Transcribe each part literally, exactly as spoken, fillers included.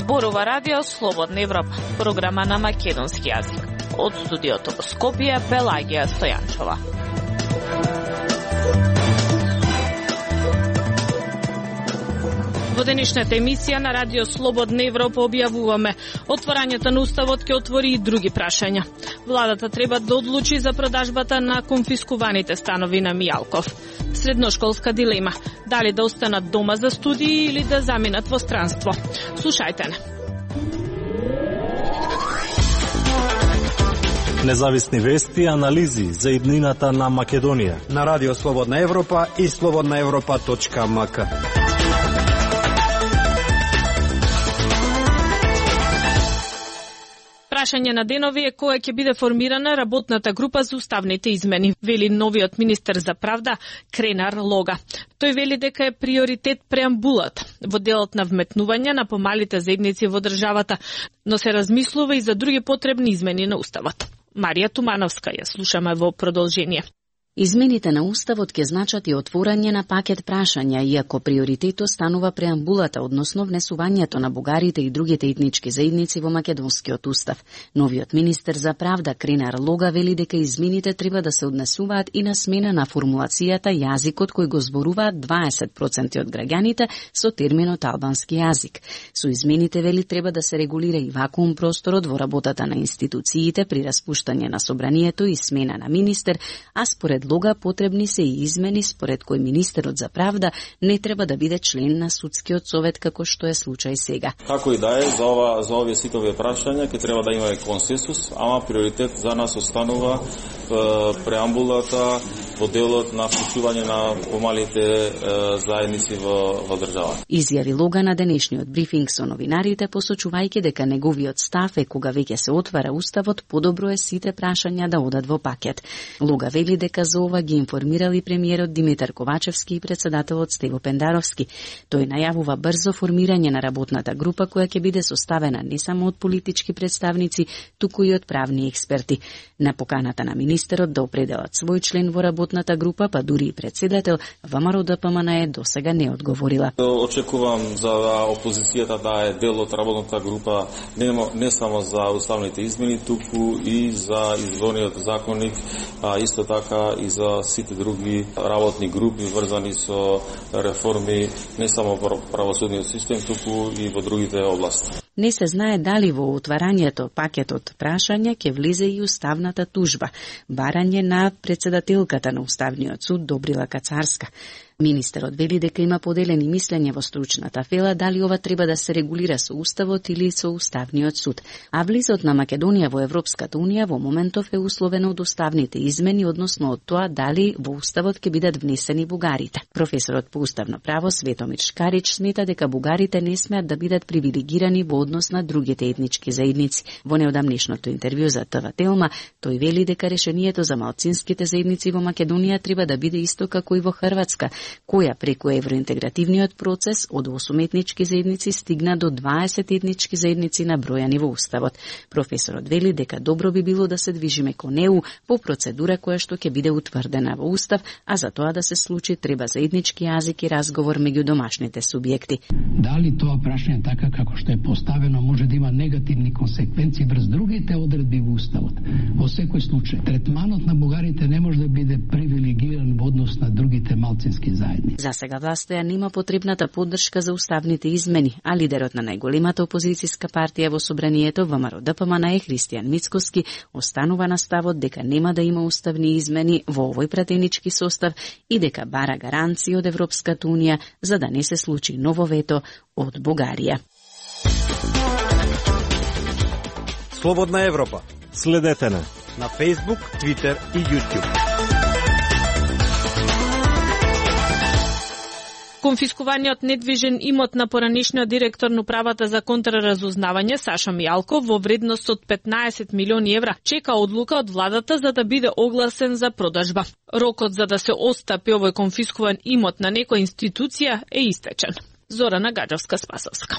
Зборува Радио Слободна Европа, програма на македонски јазик. Од студиото во Скопје, Пелагија Стојанчова. Во денешната емисија на Радио Слободна Европа објавуваме: отворањето на уставот ќе отвори и други прашања. Владата треба да одлучи за продажбата на конфискуваните станови на Мијалков. Средношколска дилема: дали да останат дома за студии или да заминат во странство. Слушајте не. Независни вести и анализи за иднината на Македонија на Радио Слободна Европа и слободна европа точка ем ка. Прашање на денови е која ќе биде формирана работната група за уставните измени, вели новиот министер за правда Кренар Лога. Тој вели дека е приоритет преамбулата во делот на вметнување на помалите заедници во државата, но се размислува и за други потребни измени на уставот. Марија Тумановска ја слушаме во продолжение. Измените на уставот ќе значат и отворање на пакет прашања, иако приоритетот станува преамбулата, односно внесувањето на бугарите и другите етнички заедници во македонскиот устав. Новиот министер за правда Кренар Лога вели дека измените треба да се однесуваат и на смена на формулацијата јазикот кој го зборуваат дваесет проценти од граѓаните со терминот албански јазик. Со измените вели треба да се регулира и вакуум просторот во работата на институциите при распуштање на собранието и смена на министер, а според Лога потребни се и измени според кој министерот за правда не треба да биде член на судскиот совет како што е случај сега. Како и да е, за ова за овие ситови прашања ќе треба да има консенсус, ама приоритет за нас останува е, преамбулата во делот на вклучување на помалите е, заедници во, во држава. Изјави Лога на денешниот брифинг со новинарите, посочувајќи дека неговиот став е кога веќе се отвара уставот, подобро е сите прашања да одат во пакет. Лога вели дека за ова ги информирали премиерот Димитар Ковачевски и председателот Стево Пендаровски. Тој најавува брзо формирање на работната група која ќе биде составена не само од политички представници, туку и од правни експерти. На поканата на министерот да определат свој член во работната група, па дури и председател, ВМРО Д П М Н Е досега не одговорила. Очекувам за опозицијата да е дел од работната група не, не само за уставните измени, туку и за изборниот законник, а исто така и за сите други работни групи врзани со реформи не само во правосудниот систем, туку и во другите области. Не се знае дали во отварањето пакетот прашања ќе влезе и уставната тужба, барање на председателката на Уставниот суд Добрила Кацарска. Министерот вели дека има поделени мислења во стручната фела дали ова треба да се регулира со уставот или со Уставниот суд. А влизот на Македонија во Европската унија во моментов е условено од уставните измени, односно од тоа дали во уставот ќе бидат внесени бугарите. Професорот по уставно право Светомир Шкарич смета дека бугарите не смеат да бидат привилегирани во однос на другите етнички заедници. Во неодамнешното интервју за Т В Телма, тој вели дека решението за малцинските заедници во Македонија треба да биде исто како и во Хрватска, која преку евроинтегративниот процес од осум етнички заедници стигна до дваесет етнички заедници набројани во уставот. Професорот вели дека добро би било да се движиме кон Е У по процедура која што ќе биде утврдена во устав, а за тоа да се случи треба заеднички јазик и разговор меѓу домашните субјекти. Дали тоа прашање така како што е поставено може да има негативни консеквенции врз другите одредби во уставот? Во секој случај, третманот на бугарите не може да биде привилегиран во однос на другите малцински заедници. За сега власта ја нема потребната поддршка за уставните измени, а лидерот на најголемата опозицијска партија во собранието ВМРО Д П М Н Е Христијан Мицкоски останува на ставот дека нема да има уставни измени во овој пратенички состав и дека бара гаранции од Европската унија за да не се случи ново вето од Бугарија. Слободна Европа. Следете на на Facebook, Twitter и YouTube. Конфискуваниот недвижен имот на поранешниот директор на управата за контраразузнавање Саша Мијалков во вредност од петнаесет милиони евра чека одлука од владата за да биде огласен за продажба. Рокот за да се отстапи овој конфискуван имот на некоја институција е истечен. Зорана Гаджовска-Спасовска.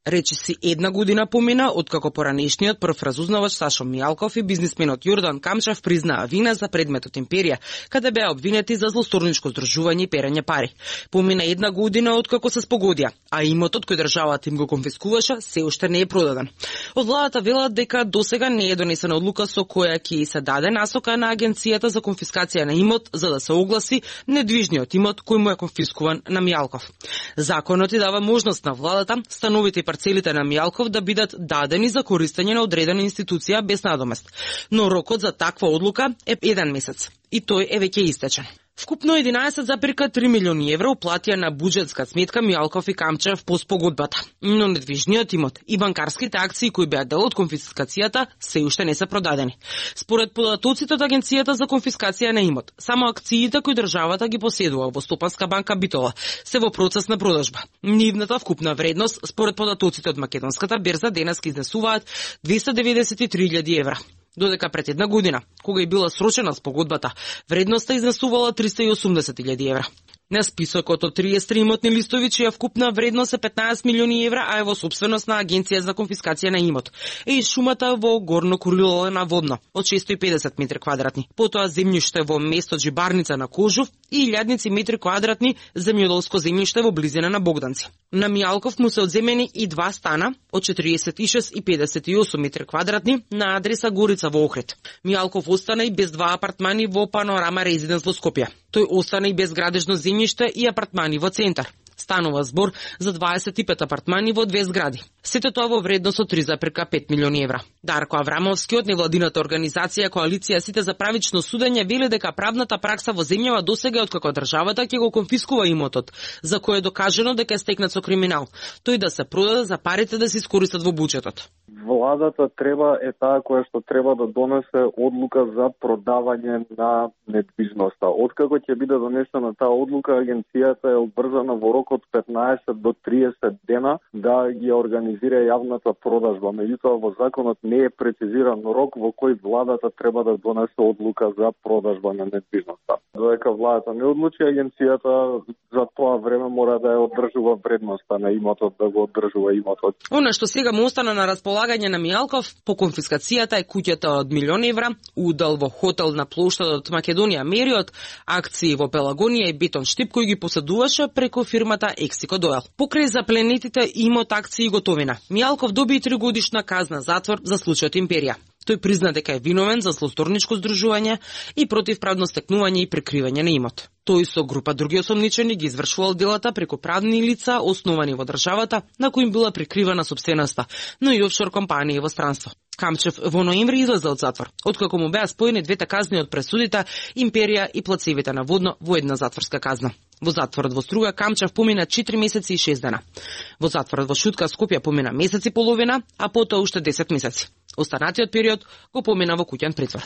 Речиси една година помина откако поранешниот прв разузнавач Сашо Мијалков и бизнисменот Јордан Камчев признаа вина за предметот Империја, каде беа обвинети за злосторничко здружување и перење пари. Помина една година откако се спогодија, а имотот кој државата им го конфискуваше се уште не е продаден. Од владата велат дека досега не е донесена одлука со која ќе се даде насока на Агенцијата за конфискација на имот за да се огласи недвижниот имот кој му е конфискуван на Мијалков. Законот и дава можност на владата становите парцелите на Мијалков да бидат дадени за користење на одредена институција без надомест, но рокот за таква одлука е еден месец и тој е веќе истечен. Вкупно единаесет запирка три милиони евра уплатија на буџетска сметка Мијалков и Камчев по спогодбата, но недвижниот имот и банкарските акции кои беа дел од конфискацијата се уште не се продадени. Според податоците од Агенцијата за конфискација на имот, само акциите кои државата ги поседува во Стопанска банка Битола се во процес на продажба. Нивната вкупна вредност според податоците од македонската берза денеска изнесуваат двесте деветдесет и три илјади евра. Додека пред една година, кога и била срочена спогодбата, вредноста изнесувала триста и осумдесет илјади евра. На списокот од триесет и три имотни листови, чија вкупна вредност е петнаесет милиони евра, а е во сопственост на Агенција за конфискација на имот. Е и шумата во Горно Курилово на Водно, од шестоста и педесет метри квадратни. Потоа земјиште во место Джибарница на Кожув и илјадници метри квадратни земјоделско земјиште во близина на Богданци. На Мијалков му се одземени и два стана од четириесет и шест и педесет и осум метри квадратни на адреса Горица во Охрид. Мијалков остана и без два апартмани во Панорама Резиденс во Скопје. Тој остана и без градежно земјиште и апартмани во центар. Станува збор за дваесет и пет апартмани во две згради. Сето тоа во вредност од три запирка пет милиони евра. Дарко Аврамовски од невладината организација Коалиција Сите за правично судење вели дека правната пракса во земјава досега откако државата ќе го конфискува имотот, за кој е докажано дека е стекнат со криминал, тој да се продаде за парите да се искористат во буџетот. Владата треба е таа која што треба да донесе одлука за продавање на недвижноста. Откако ќе биде донесена таа одлука, агенцијата е обрзана во рок од петнаесет до триесет дена да ги организира јавната продажба. Меѓутоа во законот не е прецизиран рок во кој владата треба да донесе одлука за продажба на недвижноста. Додека владата не одлучи, агенцијата за тоа време мора да ја одржува вредноста на имотот, да го одржува имотот. Она што сега му остана на располагање на Мијалков по конфискацијата е куќата од милион евра, удел во хотел на плоштадот Македонија Мериот, акции во Пелагонија и Бетон Штип кој ги поседуваше преку фирмата Ексико Доел. Покрај запленетите имот, акции и готовина, Мијалков доби и тригодишна казна затвор за случајот Империја. Тој призна дека е виновен за злосторничко здружување и противправно стекнување и прикривање на имот. Тој со група други осомничени ги извршувал делата преку правни лица основани во државата на кои им била прикривана сопственоста, но и офшор компании во странство. Камчев во ноември излезе од затвор, откако му беа споени двете казни од пресудите Империја и плацевите на Водно во една затворска казна. Во затворот во Струга Камчев помина четири месеци и шест дена. Во затворот во Шутка Скопје помина месец и половина, а потоа уште десет месеци. Останатиот период го помина во куќен притвор.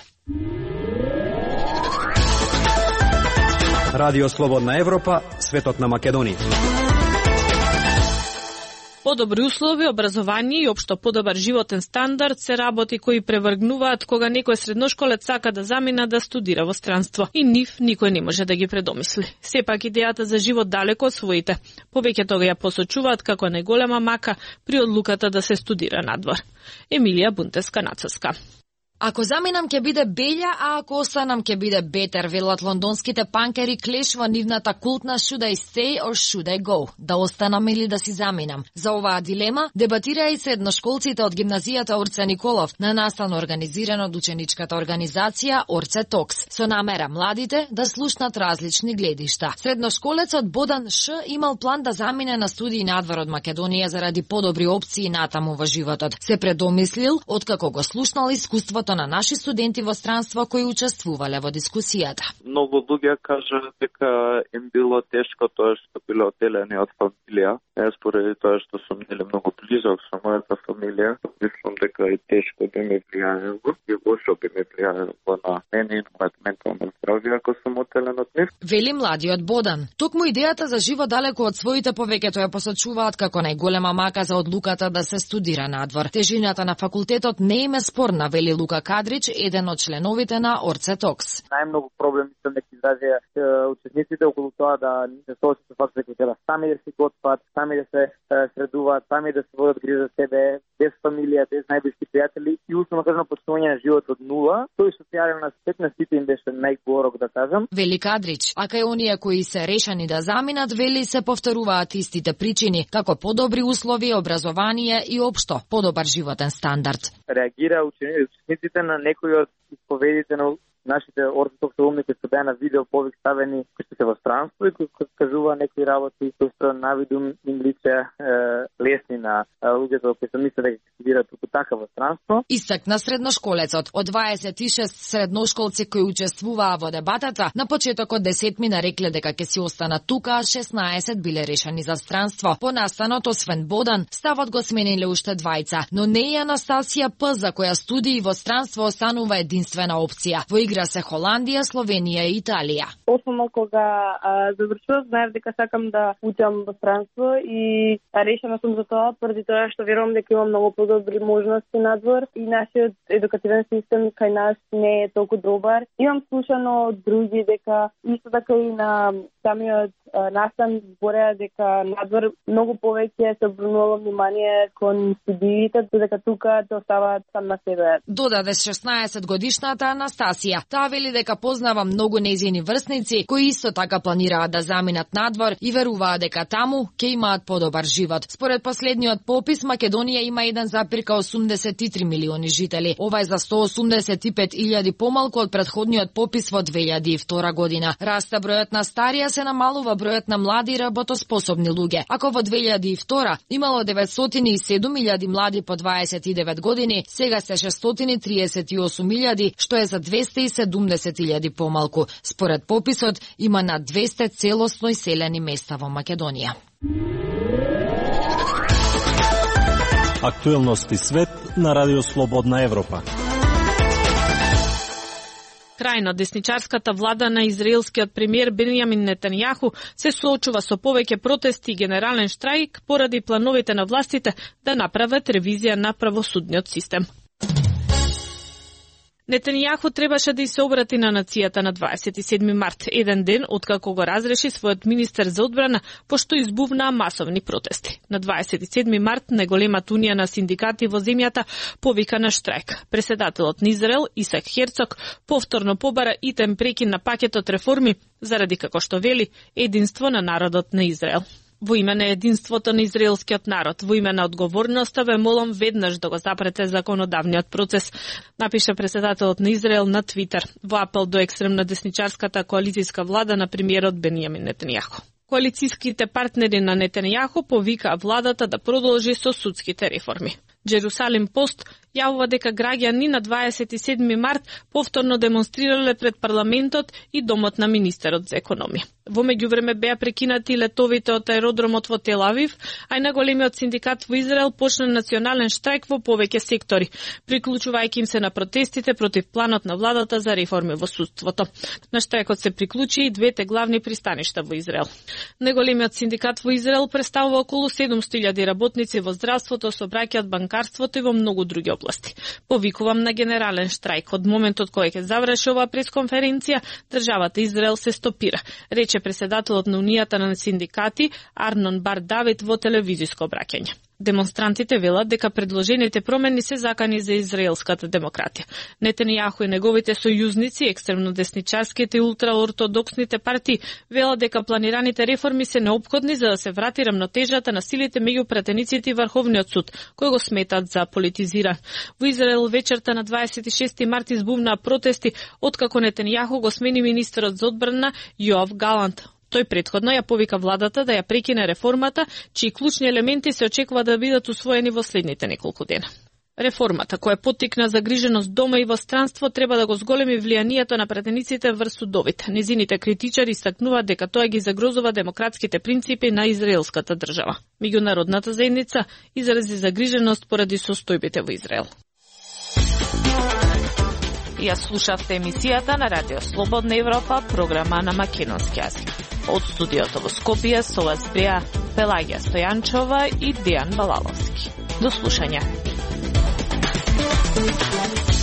Радио Слободна Европа, светот на Македонија. Подобри услови, образование и општо подобар животен стандард се работи кои превргнуваат кога некој средношколец сака да замина да студира во странство. И нив никој не може да ги предомисли. Сепак идејата за живот далеко од своите. Повеќето ја посочуваат како најголема мака при одлуката да се студира надвор. Емилија Бунтеска-Нацеска. Ако заминам ќе биде белја, а ако останам ќе биде бетер, велат лондонските панкери клеш во нивната култна Should I Stay or Should I Go? Да останам или да си заминам? За оваа дилема дебатираа и средношколците од гимназијата Орце Николов на настано организирано од ученичката организација Орце Токс, со намера младите да слушнат различни гледишта. Средношколецот Бодан Ш имал план да замине на студии надвор од Македонија заради подобри опции натаму во животот. Се предомислил откако го слушнал искуството на наши студенти во странство кои учествувале во дискусијата. Многу луѓе кажа дека им било тешко тоа што биле одделени од фамилија. Јас поради тоа што сум нели многу близок со мојата фамилија, мислам дека и тешко би ми влијаело и лошо би ми влијаело на мене и на мојот ментално здравје ако сум одделен од нив. Вели младиот Бодан. Токму идејата за живот далеко од своите повеќето ја посочуваат како најголема мака за одлуката да се студира надвор. Тежината на факултетот не им е спорна, вели Лука Кадрич, еден од членовите на Орце Токс. Најмногу проблеми се дека изразија учениците околу тоа да не се соочат со фактот дека треба сами да се готват, сами да се средуваат, сами да се водат од грижа себе, без фамилија, без најблиски пријатели и условно кажано почнување на живот од нула. Тој социјален аспект на сите им беше најгорок, да кажам. Вели Кадрич, а кај оние кои се решени да заминат, вели се повторуваат истите причини, како подобри услови, образование и општо подобар животен стандард. Реагира учениците на некои од исповедите на нашите ортодоксални кои се беа на видео повик ставени, кои се во странство и кои кажува некои работи кои се на виду им личе е, лесни на луѓето кои се мислат дека се видат туку така во странство. Истакна средношколецот. Од дваесет и шест средношколци кои учествуваа во дебатата, на почетокот десетмина нарекле дека ќе си останат тука, а шеснаесет биле решени за странство. По настанот, освен Бодан, ставот го смениле уште двајца, но не и Анастасија П, за која студии во странство останува единствена опција. Во игра се Холандија, Словенија и Италија. Основно кога а, завршував, знаев дека сакам да учам во странство и решена сум за тоа, поради тоа што верувам дека има многу подобри можности надвор и нашиот едукативен систем кај нас не е толку добар. Имам слушано од други дека исто така и на самиот настан збореа дека надвор многу повеќе се обрнува внимание кон студиите, додека тука те оставаат сам на себе. Додаде шеснаесет годишната Анастасија. Таа вели дека познава многу нејзини врсници кои исто така планираат да заминат надвор и веруваат дека таму ќе имаат подобар живот. Според последниот попис, Македонија има еден запирка осумдесет и три милиони жители. Ова е за сто осумдесет и пет илјади помалку од претходниот попис во две илјади и втора година. Раста бројот на старија, се намалува бројот на млади и работоспособни луѓе. Ако во две илјади и втора имало деветстотини и седум илјади млади по дваесет и девет години, сега се шестстотини триесет и осум илјади, што е за двесте и седумдесет илјади помалку. Според пописот има над двесте целосно иселени места во Македонија. Актуелности свет на Радио Слободна Европа. Крајно десничарската влада на израелскиот премиер Бенјамин Нетањаху се соочува со повеќе протести и генерален штрајк поради плановите на властите да направат ревизија на правосудниот систем. Нетањаху требаше да и се обрати на нацијата на дваесет и седми март, еден ден откако го разреши својот министер за одбрана, пошто избувнаа масовни протести. На дваесет и седми март најголемата унија на синдикати во земјата повика на штрајк. Преседателот на Израел, Исак Херцог, повторно побара итен прекин на пакетот реформи, заради, како што вели, единство на народот на Израел. Во име на единството на израелскиот народ, во име на одговорноста, ве молам веднаш да го запрете законодавниот процес, напише преседателот на Израел на Твитер, во апел до екстремна десничарската коалицијска влада на премиерот Бенјамин Нетањаху. Коалицијските партнери на Нетањаху повикаа владата да продолжи со судските реформи. Джерусалим Пост јавува дека граѓани на дваесет и седми март повторно демонстрирале пред парламентот и домот на министерот за економија. Во меѓувреме беа прекинати летовите од аеродромот во Тел Авив, а и најголемиот синдикат во Израел почна национален штрајк во повеќе сектори, приклучувајќи им се на протестите против планот на владата за реформи во судството. На штрајкот се приклучи и двете главни пристаништа во Израел. Најголемиот синдикат во Израел представува околу седумстотини илјади работници во здравството, сообраќајот, банкарството и во многу други области. Повикувам на генерален штрајк. Од моментот кој ќе заврши оваа пресконференција, државата Израел се стопира, рече преседателот на Унијата на синдикати Арнон Бар Давид во телевизиско обраќање. Демонстрантите велат дека предложените промени се закани за израелската демократија. Нетањаху и неговите сојузници, екстремно десничарските и ултраортодоксните партии, велат дека планираните реформи се неопходни за да се врати рамнотежата на силите меѓу пратениците и Врховниот суд, кој го сметат за политизиран. Во Израел вечерта на дваесет и шести март избувнаа протести откако Нетањаху го смени министерот за одбрана Јоав Галант. Тој претходно ја повика владата да ја прекине реформата, чии клучни елементи се очекува да бидат усвоени во следните неколку дена. Реформата, која поттикна загриженост дома и во странство, треба да го зголеми влијанието на пратениците врз судовите. Низините критичари истакнуваат дека тоа ги загрозува демократските принципи на израелската држава. Меѓународната заедница изрази загриженост поради состојбите во Израел. Ја слушавте емисијата на Радио Слободна Европа, програма на македонски јазик. Од студиото во Скопје со вас беа Пелагија Стојанчова и Дејан Балаловски. До слушање.